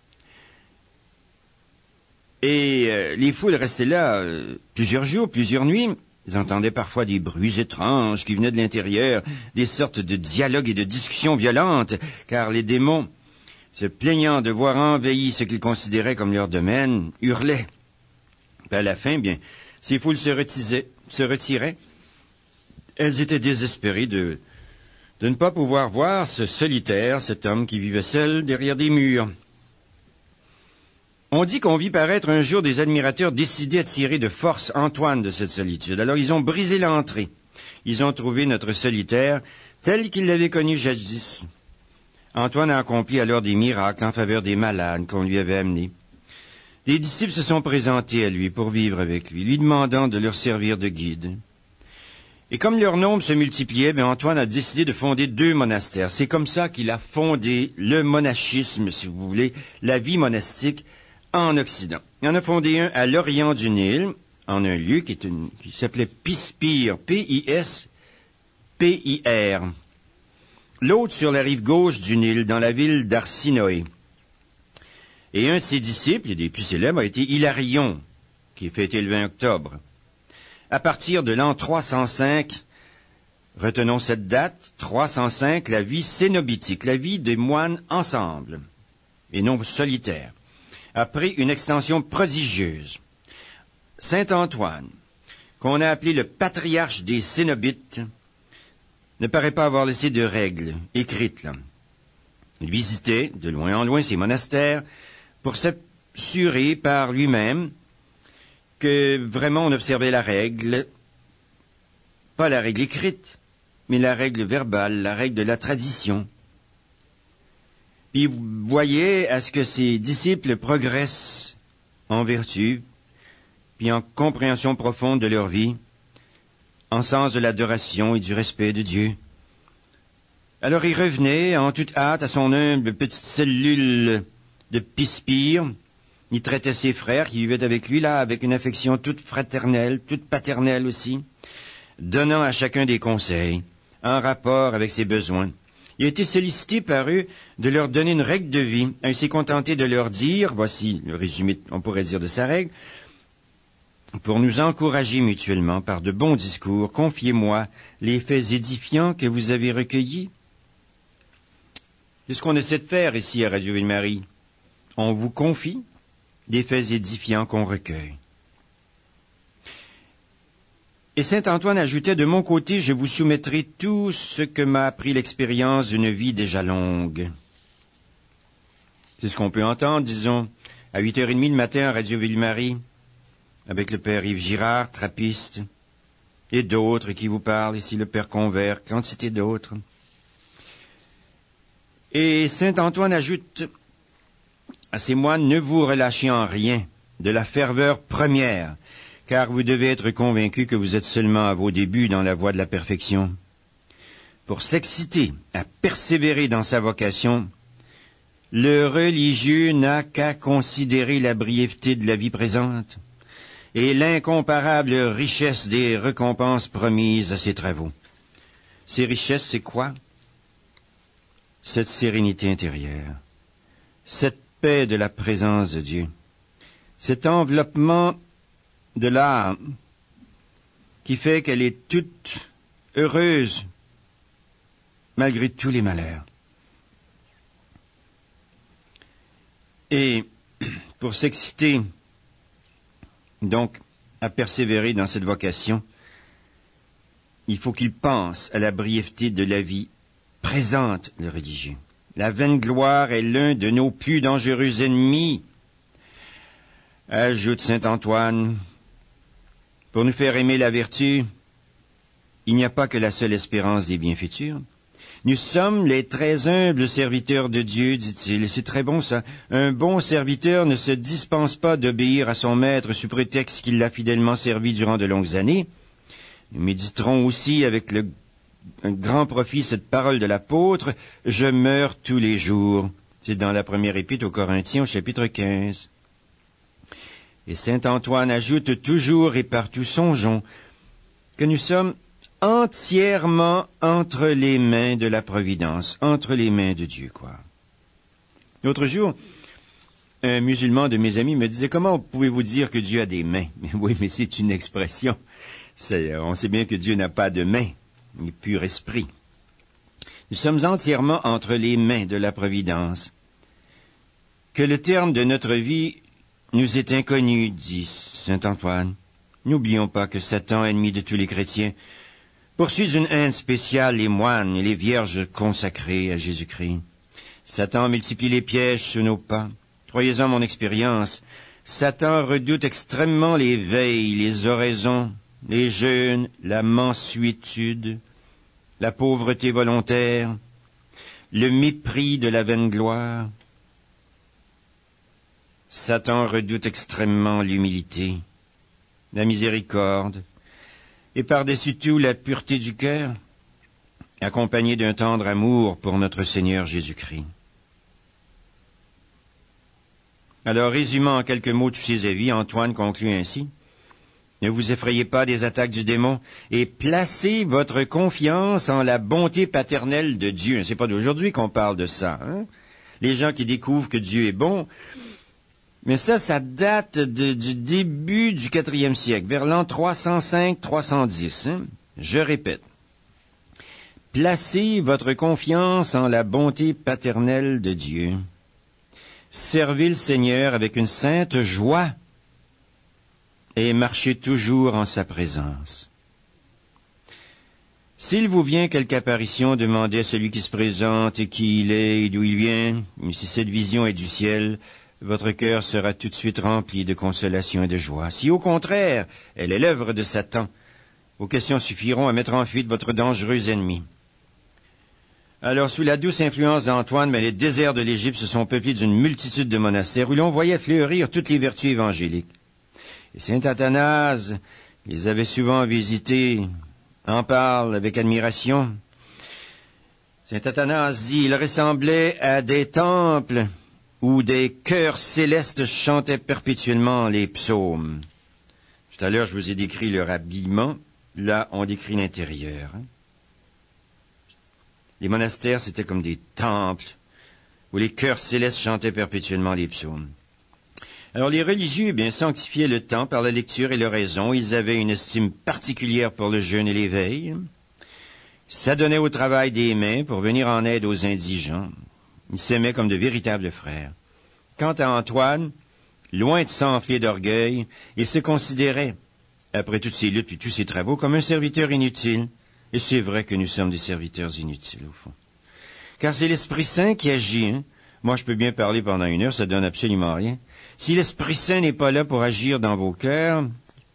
Et euh, les foules restaient là euh, plusieurs jours, plusieurs nuits. Ils entendaient parfois des bruits étranges qui venaient de l'intérieur, des sortes de dialogues et de discussions violentes, car les démons, se plaignant de voir envahi ce qu'ils considéraient comme leur domaine, hurlaient. Puis à la fin, bien, ces foules se retiraient, se retiraient. Elles étaient désespérées de, de ne pas pouvoir voir ce solitaire, cet homme qui vivait seul derrière des murs. On dit qu'on vit paraître un jour des admirateurs décidés à tirer de force Antoine de cette solitude. Alors ils ont brisé l'entrée. Ils ont trouvé notre solitaire tel qu'ils l'avaient connu jadis. Antoine a accompli alors des miracles en faveur des malades qu'on lui avait amenés. Les disciples se sont présentés à lui pour vivre avec lui, lui demandant de leur servir de guide. Et comme leur nombre se multipliait, bien Antoine a décidé de fonder deux monastères. C'est comme ça qu'il a fondé le monachisme, si vous voulez, la vie monastique en Occident. Il en a fondé un à l'orient du Nil, en un lieu qui, est une, qui s'appelait Pispire, P I S P I R. L'autre sur la rive gauche du Nil, dans la ville d'Arsinoé. Et un de ses disciples, et des plus célèbres, a été Hilarion, qui est fêté le vingt octobre. À partir de l'an trois cent cinq, retenons cette date, trois cent cinq, la vie cénobitique, la vie des moines ensemble, et non solitaires, a pris une extension prodigieuse. Saint Antoine, qu'on a appelé le patriarche des cénobites, ne paraît pas avoir laissé de règles écrites là. Il visitait de loin en loin ces monastères pour s'assurer par lui-même que vraiment on observait la règle, pas la règle écrite, mais la règle verbale, la règle de la tradition. Puis vous voyez à ce que ses disciples progressent en vertu, puis en compréhension profonde de leur vie, en sens de l'adoration et du respect de Dieu. Alors il revenait en toute hâte à son humble petite cellule de Pispire. Il traitait ses frères qui vivaient avec lui là, avec une affection toute fraternelle, toute paternelle aussi, donnant à chacun des conseils, en rapport avec ses besoins. Il a été sollicité par eux de leur donner une règle de vie. Il s'est contenté de leur dire, voici le résumé, on pourrait dire, de sa règle, pour nous encourager mutuellement par de bons discours, confiez-moi les faits édifiants que vous avez recueillis. C'est ce qu'on essaie de faire ici à Radio Ville-Marie. On vous confie des faits édifiants qu'on recueille. Et saint Antoine ajoutait, de mon côté, je vous soumettrai tout ce que m'a appris l'expérience d'une vie déjà longue. C'est ce qu'on peut entendre, disons, à huit heures trente le matin à Radio Ville-Marie, avec le père Yves Girard, trappiste, et d'autres qui vous parlent, ici le père Convert, quantité d'autres. Et saint Antoine ajoute à ces moines, ne vous relâchez en rien de la ferveur première, car vous devez être convaincus que vous êtes seulement à vos débuts dans la voie de la perfection. Pour s'exciter à persévérer dans sa vocation, le religieux n'a qu'à considérer la brièveté de la vie présente et l'incomparable richesse des récompenses promises à ses travaux. Ces richesses, c'est quoi? Cette sérénité intérieure, cette paix de la présence de Dieu, cet enveloppement de l'âme qui fait qu'elle est toute heureuse malgré tous les malheurs. Et pour s'exciter donc à persévérer dans cette vocation, il faut qu'il pense à la brièveté de la vie présente, le religieux. La vaine gloire est l'un de nos plus dangereux ennemis, ajoute saint Antoine. Pour nous faire aimer la vertu, il n'y a pas que la seule espérance des bienfaitures. Nous sommes les très humbles serviteurs de Dieu, dit-il. C'est très bon ça. Un bon serviteur ne se dispense pas d'obéir à son maître sous prétexte qu'il l'a fidèlement servi durant de longues années. Nous méditerons aussi avec le un grand profit cette parole de l'apôtre, « Je meurs tous les jours ». C'est dans la première épître aux Corinthiens au chapitre quinze. Et saint Antoine ajoute toujours et partout, songeons, que nous sommes entièrement entre les mains de la Providence, entre les mains de Dieu, quoi. L'autre jour, un musulman de mes amis me disait, comment pouvez-vous dire que Dieu a des mains? Oui, mais c'est une expression. C'est, on sait bien que Dieu n'a pas de mains. Il est pur esprit. Nous sommes entièrement entre les mains de la Providence. Que le terme de notre vie nous est inconnu, dit saint Antoine. N'oublions pas que Satan, ennemi de tous les chrétiens, poursuit une haine spéciale les moines et les vierges consacrées à Jésus-Christ. Satan multiplie les pièges sous nos pas. Croyez-en mon expérience, Satan redoute extrêmement les veilles, les oraisons, les jeûnes, la mansuétude, la pauvreté volontaire, le mépris de la vaine gloire. Satan redoute extrêmement l'humilité, la miséricorde, et par-dessus tout la pureté du cœur, accompagnée d'un tendre amour pour notre Seigneur Jésus-Christ. Alors, résumant en quelques mots tous ces avis, Antoine conclut ainsi. Ne vous effrayez pas des attaques du démon et placez votre confiance en la bonté paternelle de Dieu. C'est pas d'aujourd'hui qu'on parle de ça, hein? Les gens qui découvrent que Dieu est bon, mais ça, ça date de, du début du quatrième siècle, vers l'an trois cent cinq trois cent dix. Hein? Je répète. Placez votre confiance en la bonté paternelle de Dieu. Servez le Seigneur avec une sainte joie et marchez toujours en sa présence. S'il vous vient quelque apparition, demandez à celui qui se présente et qui il est et d'où il vient. Mais si cette vision est du ciel, votre cœur sera tout de suite rempli de consolation et de joie. Si au contraire, elle est l'œuvre de Satan, vos questions suffiront à mettre en fuite votre dangereux ennemi. Alors, sous la douce influence d'Antoine, mais les déserts de l'Égypte se sont peuplés d'une multitude de monastères où l'on voyait fleurir toutes les vertus évangéliques. Et saint Athanase les avait souvent visités, en parle avec admiration. Saint Athanase dit, ils ressemblaient à des temples où des chœurs célestes chantaient perpétuellement les psaumes. Tout à l'heure, je vous ai décrit leur habillement. Là, on décrit l'intérieur. Hein? Les monastères, c'était comme des temples où les chœurs célestes chantaient perpétuellement les psaumes. Alors, les religieux, eh bien, sanctifiaient le temps par la lecture et l'oraison. Ils avaient une estime particulière pour le jeûne et l'éveil. Ils s'adonnaient au travail des mains pour venir en aide aux indigents. Ils s'aimaient comme de véritables frères. Quant à Antoine, loin de s'enfler d'orgueil, il se considérait, après toutes ses luttes et tous ses travaux, comme un serviteur inutile. Et c'est vrai que nous sommes des serviteurs inutiles, au fond. Car c'est l'Esprit Saint qui agit. Hein? Moi, je peux bien parler pendant une heure, ça donne absolument rien. Si l'Esprit Saint n'est pas là pour agir dans vos cœurs,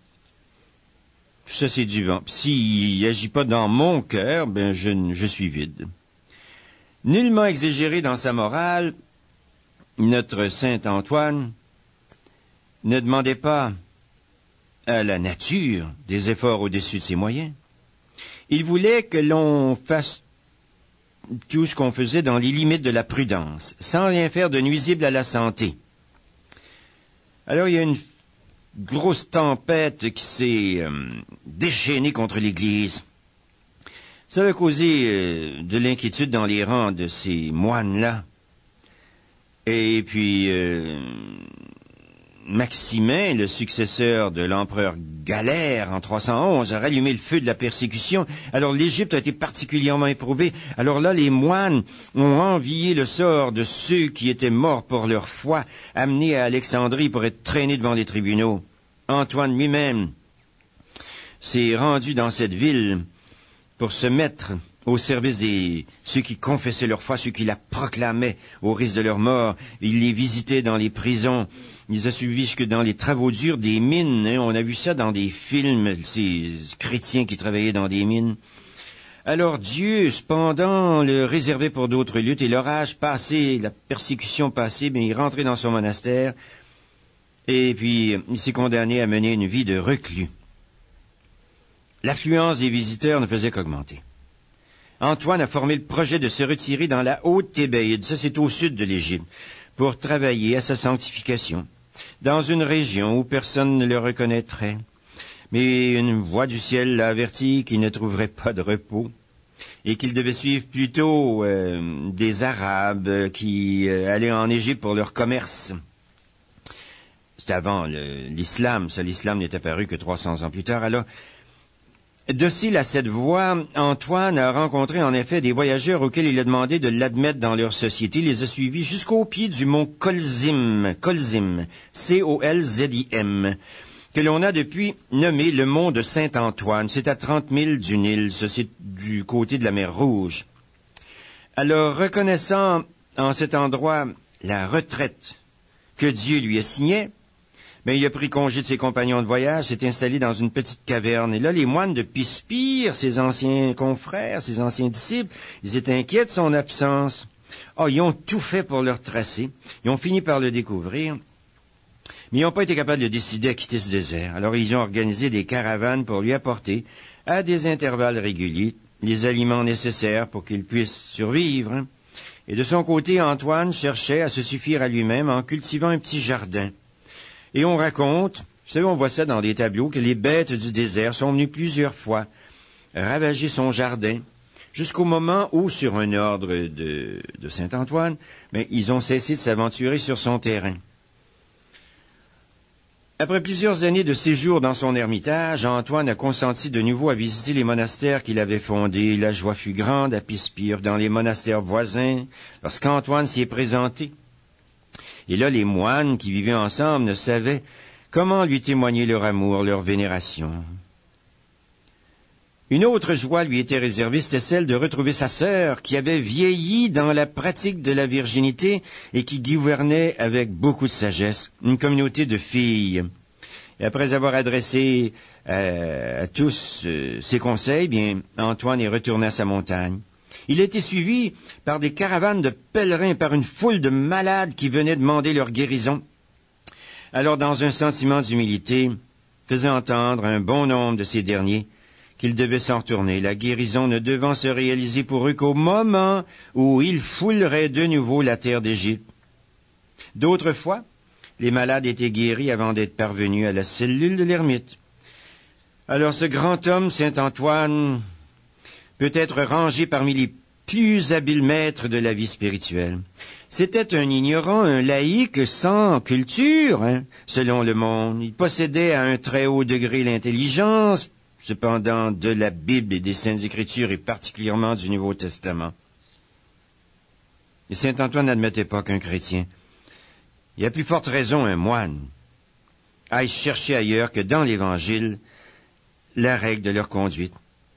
ça c'est du vent. S'il n'agit pas dans mon cœur, ben je, je suis vide. Nullement exagéré dans sa morale, notre saint Antoine ne demandait pas à la nature des efforts au-dessus de ses moyens. Il voulait que l'on fasse tout ce qu'on faisait dans les limites de la prudence, sans rien faire de nuisible à la santé. Alors il y a une grosse tempête qui s'est euh, déchaînée contre l'Église. Ça a causé euh, de l'inquiétude dans les rangs de ces moines-là. Et puis, euh, Maximin, le successeur de l'empereur Galère en trois cent onze, a rallumé le feu de la persécution. Alors l'Égypte a été particulièrement éprouvée. Alors là, les moines ont envié le sort de ceux qui étaient morts pour leur foi, amenés à Alexandrie pour être traînés devant les tribunaux. Antoine lui-même s'est rendu dans cette ville pour se mettre au service des ceux qui confessaient leur foi, ceux qui la proclamaient au risque de leur mort. Il les visitait dans les prisons. Il les a suivis jusque dans les travaux durs des mines. Hein. On a vu ça dans des films, ces chrétiens qui travaillaient dans des mines. Alors Dieu, cependant, le réservait pour d'autres luttes, et l'orage passé, la persécution passée, bien, il rentrait dans son monastère, et puis il s'est condamné à mener une vie de reclus. L'affluence des visiteurs ne faisait qu'augmenter. Antoine a formé le projet de se retirer dans la Haute-Thébaïde, ça c'est au sud de l'Égypte, pour travailler à sa sanctification, dans une région où personne ne le reconnaîtrait. Mais une voix du ciel l'a averti qu'il ne trouverait pas de repos et qu'il devait suivre plutôt euh, des Arabes qui euh, allaient en Égypte pour leur commerce. C'était avant le, l'islam, ça l'islam n'est apparu que trois cents ans plus tard. Alors, docile à cette voix, Antoine a rencontré en effet des voyageurs auxquels il a demandé de l'admettre dans leur société. Il les a suivis jusqu'au pied du mont Colzim, Colzim, C O L Z I M, que l'on a depuis nommé le mont de Saint-Antoine. C'est à trente milles du Nil, ça c'est du côté de la mer Rouge. Alors, reconnaissant en cet endroit la retraite que Dieu lui assignait, mais il a pris congé de ses compagnons de voyage, s'est installé dans une petite caverne. Et là, les moines de Pispire, ses anciens confrères, ses anciens disciples, ils étaient inquiets de son absence. Ah, oh, ils ont tout fait pour le retracer. Ils ont fini par le découvrir. Mais ils n'ont pas été capables de décider à quitter ce désert. Alors, ils ont organisé des caravanes pour lui apporter, à des intervalles réguliers, les aliments nécessaires pour qu'il puisse survivre. Et de son côté, Antoine cherchait à se suffire à lui-même en cultivant un petit jardin. Et on raconte, vous savez, on voit ça dans des tableaux, que les bêtes du désert sont venues plusieurs fois ravager son jardin, jusqu'au moment où, sur un ordre de, de Saint-Antoine, mais ils ont cessé de s'aventurer sur son terrain. Après plusieurs années de séjour dans son ermitage, Antoine a consenti de nouveau à visiter les monastères qu'il avait fondés. La joie fut grande à Pispire, dans les monastères voisins, lorsqu'Antoine s'y est présenté. Et là, les moines qui vivaient ensemble ne savaient comment lui témoigner leur amour, leur vénération. Une autre joie lui était réservée, c'était celle de retrouver sa sœur, qui avait vieilli dans la pratique de la virginité et qui gouvernait avec beaucoup de sagesse une communauté de filles. Et après avoir adressé euh, à tous euh, ses conseils, bien, Antoine est retourné à sa montagne. Il a été suivi par des caravanes de pèlerins, par une foule de malades qui venaient demander leur guérison. Alors, dans un sentiment d'humilité, faisait entendre à un bon nombre de ces derniers qu'ils devaient s'en retourner, la guérison ne devant se réaliser pour eux qu'au moment où ils fouleraient de nouveau la terre d'Égypte. D'autres fois, les malades étaient guéris avant d'être parvenus à la cellule de l'ermite. Alors, ce grand homme, Saint Antoine, peut être rangé parmi les plus habiles maîtres de la vie spirituelle. C'était un ignorant, un laïc sans culture, hein, selon le monde. Il possédait à un très haut degré l'intelligence, cependant, de la Bible et des Saintes Écritures, et particulièrement du Nouveau Testament. Et Saint Antoine n'admettait pas qu'un chrétien, et à plus forte raison un moine, aille chercher ailleurs que dans l'Évangile la règle de leur conduite.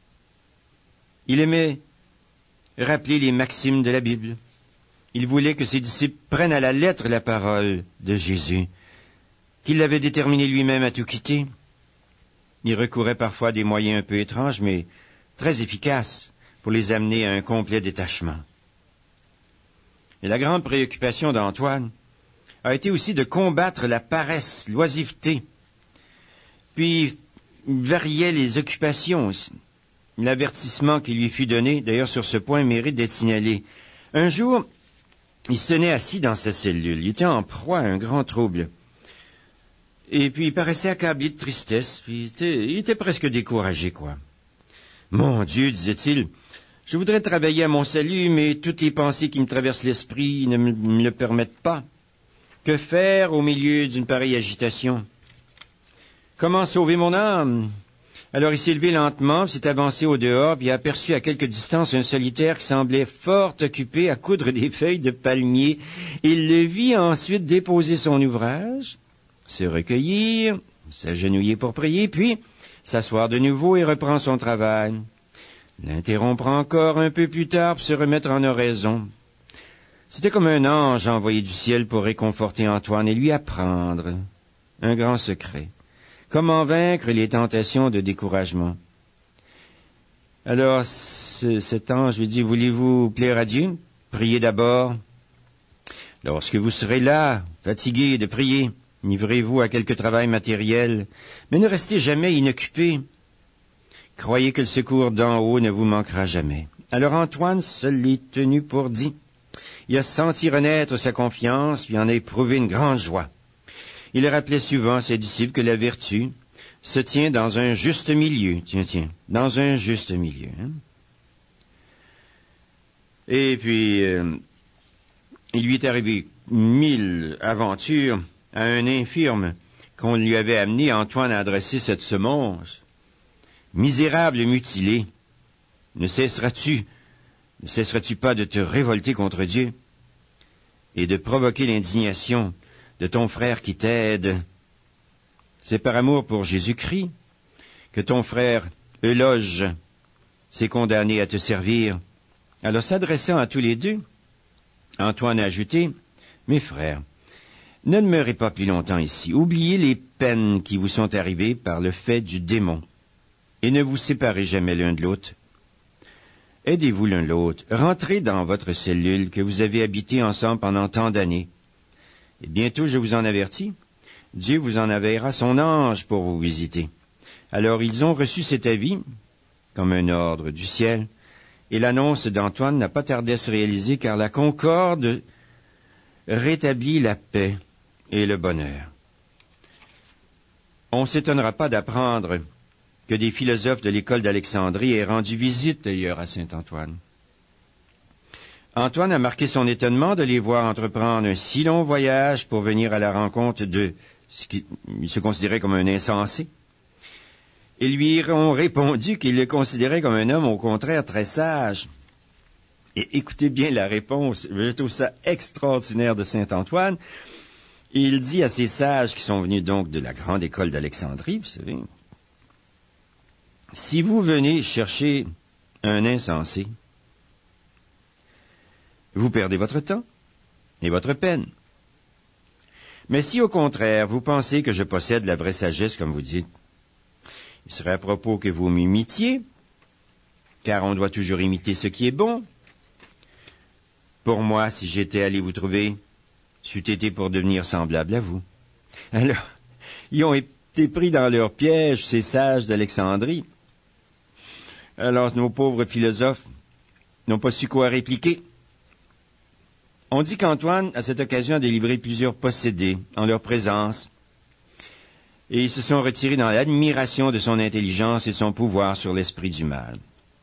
Il aimait rappeler les maximes de la Bible. Il voulait que ses disciples prennent à la lettre la parole de Jésus, qu'il avait déterminé lui-même à tout quitter. Il recourait parfois à des moyens un peu étranges, mais très efficaces pour les amener à un complet détachement. Et la grande préoccupation d'Antoine a été aussi de combattre la paresse, l'oisiveté, puis il variait les occupations. L'avertissement qui lui fut donné, d'ailleurs sur ce point, mérite d'être signalé. Un jour, il se tenait assis dans sa cellule. Il était en proie à un grand trouble. Et puis il paraissait accablé de tristesse. Puis il était, il était presque découragé, quoi. « Mon Dieu, disait-il, je voudrais travailler à mon salut, mais toutes les pensées qui me traversent l'esprit ne me, me le permettent pas. Que faire au milieu d'une pareille agitation? Comment sauver mon âme? » Alors il s'est levé lentement, puis s'est avancé au dehors, puis a aperçu à quelque distance un solitaire qui semblait fort occupé à coudre des feuilles de palmier. Il le vit ensuite déposer son ouvrage, se recueillir, s'agenouiller pour prier, puis s'asseoir de nouveau et reprendre son travail. L'interrompre encore un peu plus tard pour se remettre en oraison. C'était comme un ange envoyé du ciel pour réconforter Antoine et lui apprendre un grand secret. Comment vaincre les tentations de découragement? Alors, ce, cet ange lui dit, voulez-vous plaire à Dieu? Priez d'abord. Lorsque vous serez là, fatigué de prier, livrez-vous à quelque travail matériel, mais ne restez jamais inoccupé. Croyez que le secours d'en haut ne vous manquera jamais. Alors Antoine se l'est tenu pour dit. Il a senti renaître sa confiance, puis en a éprouvé une grande joie. Il rappelait souvent à ses disciples que la vertu se tient dans un juste milieu. Tiens, tiens, dans un juste milieu. Hein? Et puis, euh, il lui est arrivé mille aventures à un infirme qu'on lui avait amené. Antoine a adressé cette semonce. Misérable mutilé, ne cesseras-tu, ne cesseras-tu pas de te révolter contre Dieu et de provoquer l'indignation de ton frère qui t'aide? c'est par amour pour Jésus-Christ que ton frère Euloge s'est condamné à te servir. » Alors, s'adressant à tous les deux, Antoine a ajouté, « Mes frères, ne demeurez pas plus longtemps ici. Oubliez les peines qui vous sont arrivées par le fait du démon, et ne vous séparez jamais l'un de l'autre. Aidez-vous l'un l'autre. Rentrez dans votre cellule que vous avez habité ensemble pendant tant d'années. Et bientôt, je vous en avertis, Dieu vous en enverra son ange pour vous visiter. » Alors, ils ont reçu cet avis comme un ordre du ciel, et l'annonce d'Antoine n'a pas tardé à se réaliser, car la concorde rétablit la paix et le bonheur. On ne s'étonnera pas d'apprendre que des philosophes de l'école d'Alexandrie aient rendu visite d'ailleurs à Saint-Antoine. Antoine a marqué son étonnement de les voir entreprendre un si long voyage pour venir à la rencontre de ce qu'il se considérait comme un insensé. Ils lui ont répondu qu'ils le considéraient comme un homme au contraire très sage. Et écoutez bien la réponse, je trouve ça extraordinaire de Saint-Antoine. Il dit à ces sages qui sont venus donc de la grande école d'Alexandrie, vous savez, « Si vous venez chercher un insensé, vous perdez votre temps et votre peine. Mais si au contraire vous pensez que je possède la vraie sagesse, comme vous dites, il serait à propos que vous m'imitiez, car on doit toujours imiter ce qui est bon. Pour moi, si j'étais allé vous trouver, c'eût été pour devenir semblable à vous. » Alors, ils ont été pris dans leur piège, ces sages d'Alexandrie. Alors, nos pauvres philosophes n'ont pas su quoi répliquer. On dit qu'Antoine, à cette occasion, a délivré plusieurs possédés en leur présence, et ils se sont retirés dans l'admiration de son intelligence et son pouvoir sur l'esprit du mal.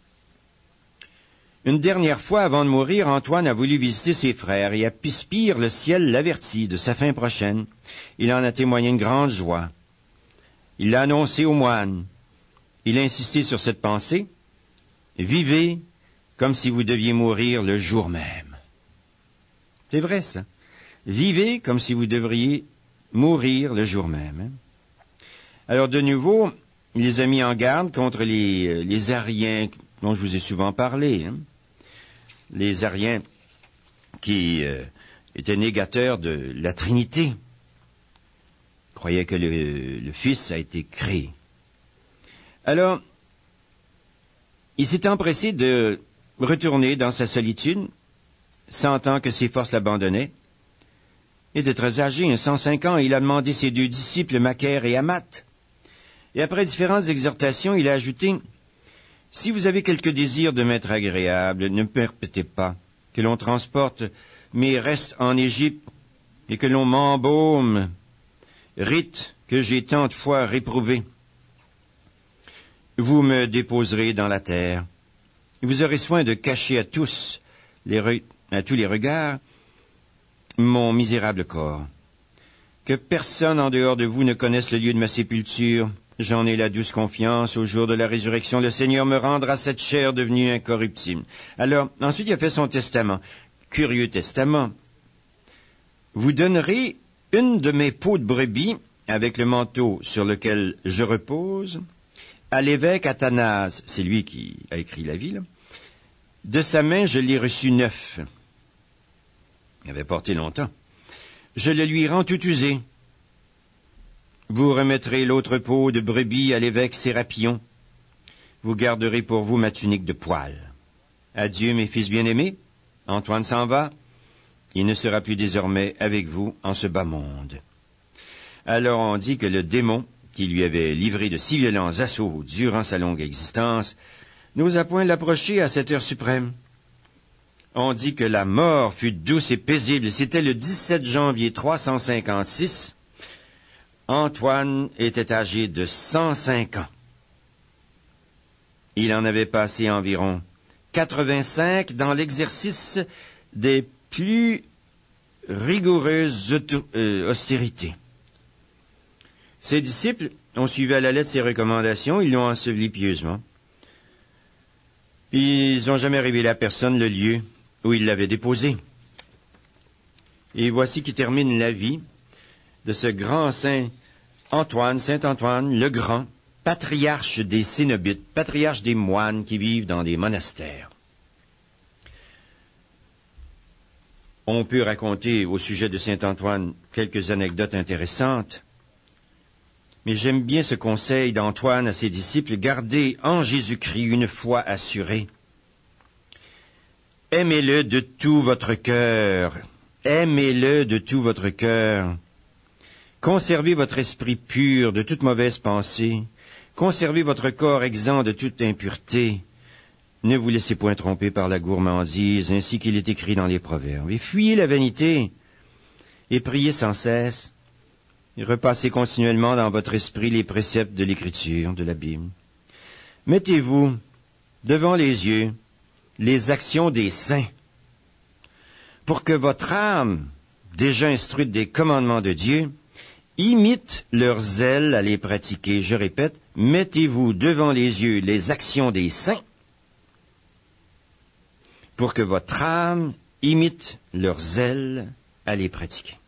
Une dernière fois, avant de mourir, Antoine a voulu visiter ses frères, et à Pispire, le ciel l'avertit de sa fin prochaine. Il en a témoigné une grande joie. Il l'a annoncé aux moines. Il a insisté sur cette pensée. « Vivez comme si vous deviez mourir le jour même. » C'est vrai, ça. Vivez comme si vous devriez mourir le jour même. Hein? Alors, de nouveau, il les a mis en garde contre les, les Ariens dont je vous ai souvent parlé. Hein? Les Ariens qui euh, étaient négateurs de la Trinité, croyaient que le, le Fils a été créé. Alors, il s'est empressé de retourner dans sa solitude, sentant que ses forces l'abandonnaient. Il était très âgé, cent cinq ans, et il a demandé ses deux disciples, Macaire et Amat. Et après différentes exhortations, il a ajouté, « Si vous avez quelque désir de m'être agréable, ne me permettez pas que l'on transporte mes restes en Égypte et que l'on m'embaume, rite que j'ai tant de fois réprouvé. Vous me déposerez dans la terre, et vous aurez soin de cacher à tous les, re... à tous les regards mon misérable corps. Que personne en dehors de vous ne connaisse le lieu de ma sépulture. J'en ai la douce confiance. Au jour de la résurrection, le Seigneur me rendra cette chair devenue incorruptible. » Alors, ensuite, il a fait son testament. Curieux testament. « Vous donnerez une de mes peaux de brebis, avec le manteau sur lequel je repose, à l'évêque Athanase, » c'est lui qui a écrit la vie, là. « De sa main, je l'ai reçu neuf. » Il avait porté longtemps. « Je le lui rends tout usé. Vous remettrez l'autre peau de brebis à l'évêque Sérapion. Vous garderez pour vous ma tunique de poil. Adieu, mes fils bien-aimés. Antoine s'en va. Il ne sera plus désormais avec vous en ce bas monde. » Alors on dit que le démon, qui lui avait livré de si violents assauts durant sa longue existence, n'osa point l'approcher à cette heure suprême. On dit que la mort fut douce et paisible. C'était le dix-sept janvier trois cent cinquante-six. Antoine était âgé de cent cinq ans. Il en avait passé environ quatre-vingt-cinq dans l'exercice des plus rigoureuses auto- euh, austérités. Ses disciples ont suivi à la lettre ses recommandations, ils l'ont enseveli pieusement. Puis ils n'ont jamais révélé à personne le lieu où il l'avait déposé. Et voici qui termine la vie de ce grand saint Antoine, saint Antoine, le Grand, patriarche des cénobites, patriarche des moines qui vivent dans des monastères. On peut raconter au sujet de saint Antoine quelques anecdotes intéressantes, mais j'aime bien ce conseil d'Antoine à ses disciples: gardez en Jésus-Christ une foi assurée. Aimez-le de tout votre cœur, aimez-le de tout votre cœur. Conservez votre esprit pur de toute mauvaise pensée, conservez votre corps exempt de toute impureté. Ne vous laissez point tromper par la gourmandise, ainsi qu'il est écrit dans les Proverbes. Et fuyez la vanité, et priez sans cesse, et repassez continuellement dans votre esprit les préceptes de l'Écriture, de la Bible. Mettez-vous devant les yeux les actions des saints, pour que votre âme, déjà instruite des commandements de Dieu, imite leur zèle à les pratiquer. Je répète, mettez-vous devant les yeux les actions des saints, pour que votre âme imite leur zèle à les pratiquer.